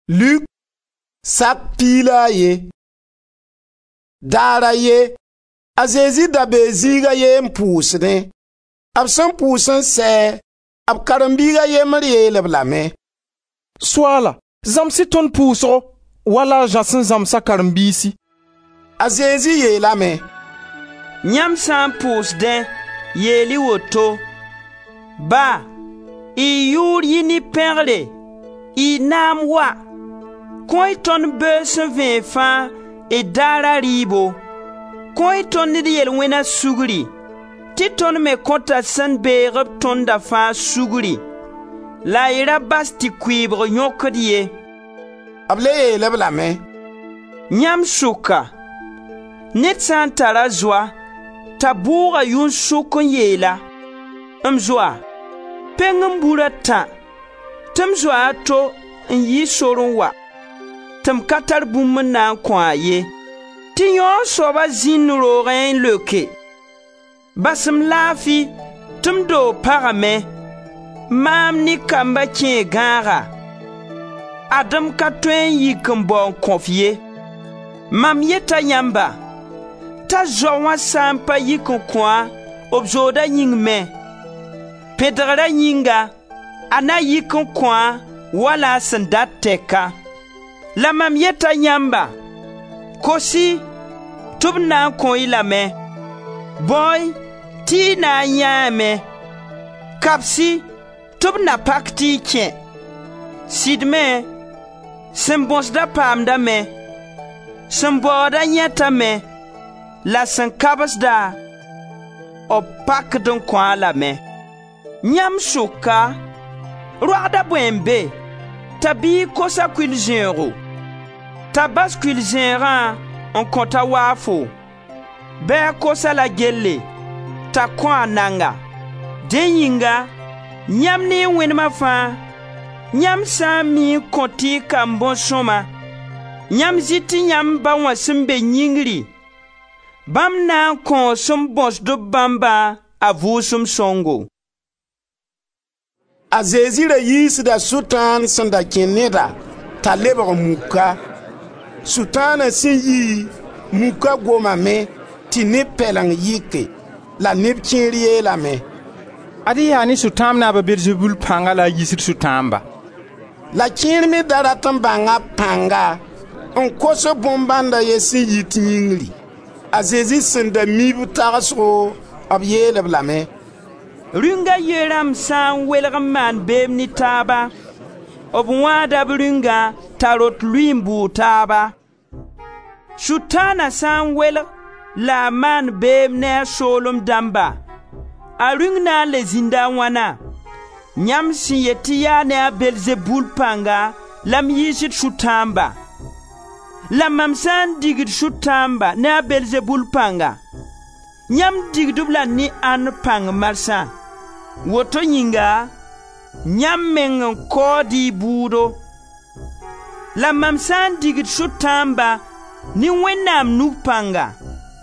Luk sak pila ye. Dara ye. Azezi da beziga ye mpusne. Ab san pusen se. Ab karambiga ye mariye leblame. Swala, zamsi ton puso. Wala jansin zamsa karambisi. Azezi ye lame. Nyam san pus den. Yeli woto. Ba. I yur yini perle. I nam wa. Koi ton beusen vinfan. E dara ribo. Koi ton di yel wena sugri. Ti ton me konta san bereb ton da fa sugri. La ira bas ti kuibre nyokdiye. Able leblame. Nyam suka. Net san tara zwa. Tabura yun sukon yela. Mzwa. Pengembura ta. Tem zwa to yi sorun wa. Tem katar bum na kwa ye. Ti yon soba zin roren leke. Basem lafi. Tem do parame. Mam ni kamba kien gara. Adam katwen yi kambon konfye. Mam yeta yamba. Ta zowa sampa yi konkwa. Obzoda ying me. Pedrada yinga. Ana yi konkwa. Wala sendat teka. La mam yeta yamba. Kosi. Tub na kon ilame. Boy. Ti na yame. Kapsi. Tub na pakti kien. Sidme. Sembonsda pamda me. Semboda nyeta me. La sen kabasda. O pak don kwa la me. Nyam suka. Roada bwembe. Tabi kosa kwil zenro. Tabas kwil zenran. On konta wafo. Be kosa la gelle. Ta kwa nanga. Denyinga. Nyam ni wenma fa. Nyam sami konti kambon soma. Nyam ziti nyam ba wasimbe nyingri. Bam na kon som bons do bamba avusum songo. Azezi re yis da sultan sanda keneda. Ta leber muka. Sultan sin yi muka goma me. Ti ne pelang yike. La nip chenriye la me. Adi yani sutam na ba Beelzebul panga la yisir sutamba. La chenme daratan banga panga. On koso bombanda yesi yiti yingli. Azezi senda mibu tarasro abye leblame. Runga yeram san welgam man bem ni taba. Obwada brunga tarot luimbu taba. Shutana san wel la man bem ne solom damba. Arungna le zinda wana. Nyam si yetiya ne a Beelzebul panga lam yishit shutamba. La mamsan digid shutamba ne a Beelzebul panga. Nyam digdubla ni an pang marsa. Woto nyinga. Nyam mengen kodi budo. La mamsan digid shutamba ni wenam nupanga.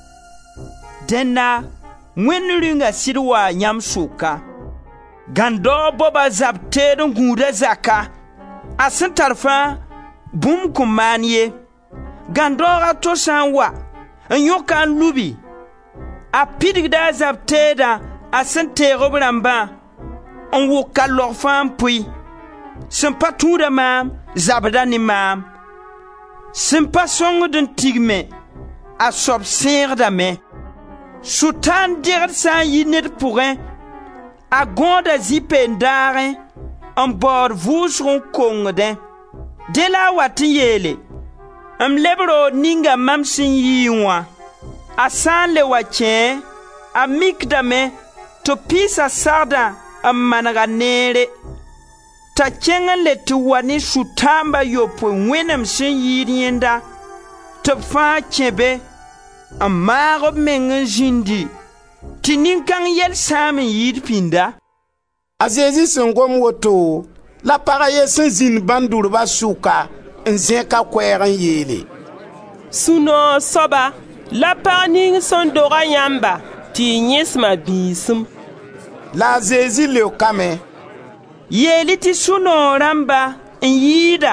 Denna wenringa sirwa nyam suka. Gando boba zaptedon guda zaka. Asen tarfa bum kumanye. Gandora to sanwa. Nyokan lubi. A pidigda zapteda asen terobramba. On woka lorfan pui. Sempa tuda mam, zabda ni mam. Sempa songo den tigme. A sob serda me. Soutan direct san yinet pourrin. A gonda zipendare. En bord vousron kongden. De la wati yele. Lebro ninga mamsin yiwa. A san le wachen. A mikdame. To pisa sarda. A managanere. Ta chengan le tuwani sutamba yopo wenem sin yirienda. To fa chebe. A marob mengen jindi. Tinin kan yel samen yid pinda. Azezi sengom woto. La paraye sen zin bandurba suka. Nzeka kweren yele. Suno soba. La paning son dora yamba. Ti nyesma bisum. La azezi le kame. Yeli ti suno ramba. Nyida.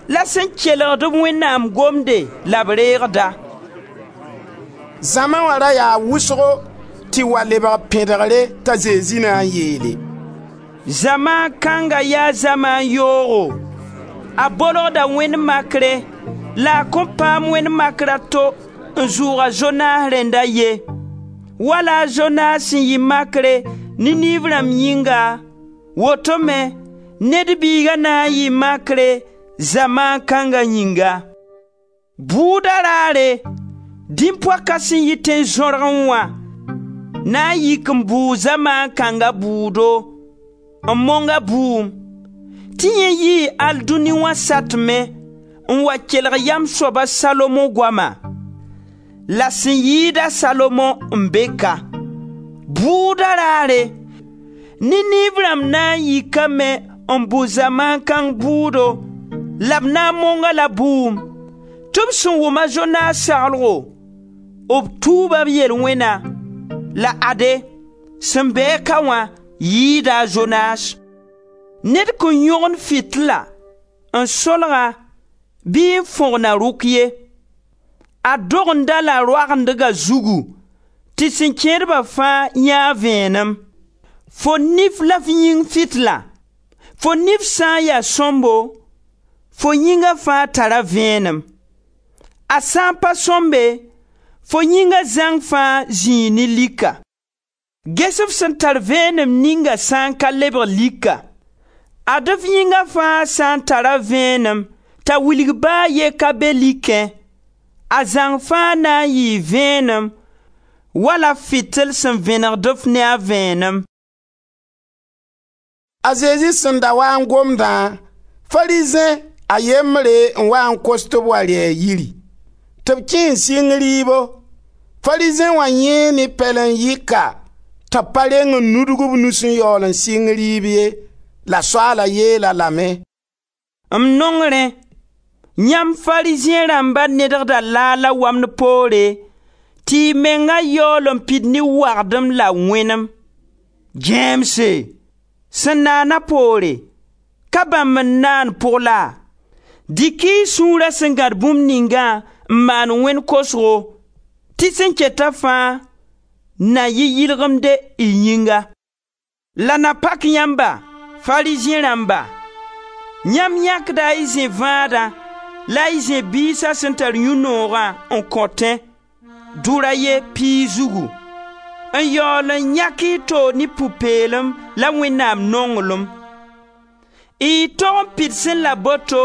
la sẽn kelgd Wẽnnaam gomde la b reegda. Zãma wã ra yaa wʋsgo tɩ wa lebg pẽdgre t'a Zezi na n yeele: Zãma kãnga yaa zãma n yoogo. A bolgda Wẽnd makre la a kõn paam Wẽnd makra to n zʋʋga Zonaas rẽnda ye. Wala a Zonaas sẽn yɩ makre Niniv rãmb yĩnga, woto me Ned Biiga na n yɩ makre zamaan kãnga yĩnga. Buuda raare, dĩn-poaka sẽn yɩ tẽn zõrg n wã na n yik n buu zamaan kãnga buudo n monga buum, tɩ yẽ yɩɩ al dũni wã satme n wa kelg yam soaba Salomo goama, la sẽn yɩɩda Salomo n be ka. Buuda raare, Niniv rãmb na n yikame n bu zamaan kãng buudo la b na n monga la buum, tɩ b sẽn wʋma Zonaas saglgo, b tuuba b yel-wẽna, la ade sẽn bɛɛ ka wã yɩɩda a Zonaas. Ned kõn yõgen fitla n solga bɩ n fõgna rʋk ye. A dogenda la roagendga zugu tɩ sẽn kẽedba fãa yãa vẽenem. Fo nif la f yĩng fitla, fo nif sã n yaa sõmbo, fo yĩnga fãa tara vẽenem. A sã n pa sõmbe, fo yĩnga zãng fãa zĩig ne lika. Ges f sẽn tar vẽenem ninga sã n ka lebg lika. Ad f yĩnga fãa sã n tara vẽenem t'a wilg baa ye ka be likẽ, a zãng fãa na n yɩɩ vẽenem wala fitl sẽn vẽnegd f ne a vẽenem. A Zezi sẽn da wa n gomdã, Farizẽ a yembre n wa n kos tɩ b wa rɛɛ yiri, tɩ b kẽ n sɩng rɩɩbo. Farizẽ wã yẽ ne pɛl n yɩka t'a pa reng n nudg b nus n yaool n sɩng rɩɩb ye, la Soaala yeela lame: M nongrẽ, yãmb Farizẽ rãmba nedgda laala wamd poore tɩ y menga yaool n pid ne wagdem la wẽnem. Gẽemse, sẽn naana poore, ka bãmb n naan pʋgla, dɩk-y sũurã sẽn gãd bũmb ningã n maan wẽnd kosgo, tɩ sẽn keta fãa na yɩ yɩlgemde y yĩnga. La na pak yãmba, Farizẽ rãmba, yãmb yãkda y zẽ vãadã la y zẽ biisã sẽn tar yũ-noogã n kõtẽ, dʋra ye pii zugu, n yaool n yãk y toog ne pu-peelem la Wẽnnaam nonglem. Y tog n pid sẽn la boto,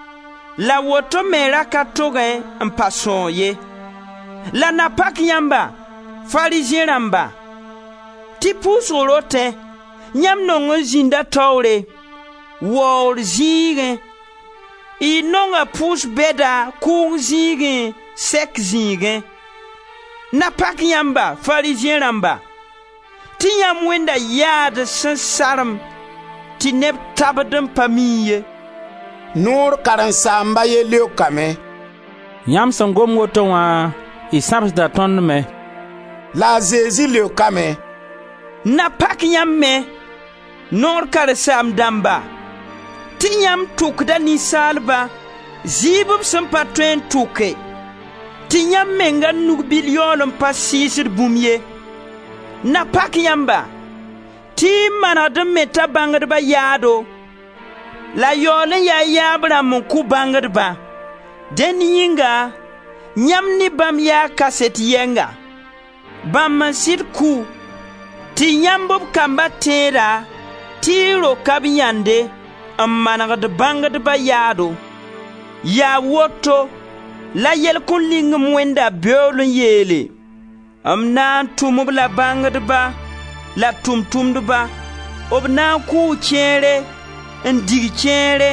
la woto me ra ka togẽ n pa sõog ye. La na pak yãmba, Farizẽ rãmba, tɩ pʋʋsg rotẽ, yãmb nong n zĩnda taoore, waoor zĩigẽ, y nonga pʋʋs bɛda kʋʋg zĩigẽ sɛk zĩigẽ. Na pak yãmba, Farizẽ rãmba, tɩ yãmb wẽnda yaad sẽn sarem tɩ neb tabd n pa mi ye. Noor karen-saamba ye leokame: Yãmb sẽn gom woto wã, y sãbsda tõnd me. La a Zezi leokame: Na pak yãmb me, noor karen-saam dãmba, tɩ yãmb tʋkda ninsaalba zɩɩb b sẽn pa tõe n tʋke, tɩ yãmb menga nug-bil yaool n pa sɩɩsd bũmb ye. Na pak yãmba, tɩ y manegd n me t'a bãngdbã yaado, la yaool n yaa yaab rãmb n kʋ bãngdbã. Dẽnd yĩnga, yãmb ne bãmb yaa kaset yɛnga. Bãmb n sɩd kʋ tɩ yãmb b kamba tẽeda tɩ y roka b yãnde n manegd bãngdbã yaado. Yaa woto la yɛl-kõn lingem Wẽnda beool n yeele: M na n tʋm b la bãngdbã la tʋm-tʋmdbã, b na n kʋʋ kẽere n dig kẽere,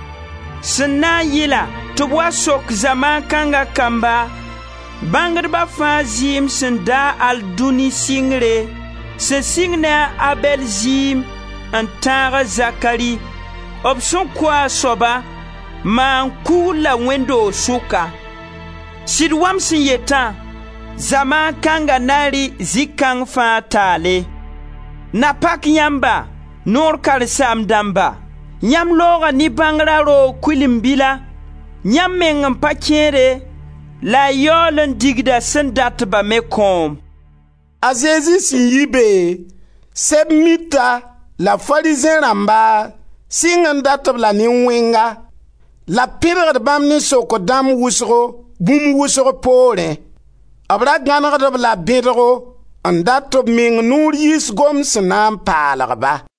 sẽn na n yɩla tɩ b wa sok zamaan kãnga kamba, bãngdbã fãa zɩɩm sẽn daa al dũni sɩngre, sẽn sɩng ne a Abɛl zɩɩm n tãag a Zakari, b sẽn kʋ a soaba, maan kugl la wẽndoog sʋka. Sɩd wam sẽn yetã, zamaan kãnga na n rɩ zĩ-kãng fãa taale. Na pak yãmba, noor karen-saam dãmba, yãmb looga ne bãngrã roog kuilim-bila Yãmb meng n pa kẽere la a yaool n digda sẽn datba me kõom. A Zezi sẽn yi be, sɛb mita la farizẽ rãmba sɩng n datb la nin-wẽnga, la pẽrgd bãmb ne sok-dãmb wʋsgo bũmb wʋsg poorẽ. B ra gãnegd b la bẽdgo n dat b meng nuur yiis gom sẽn na n paalgba.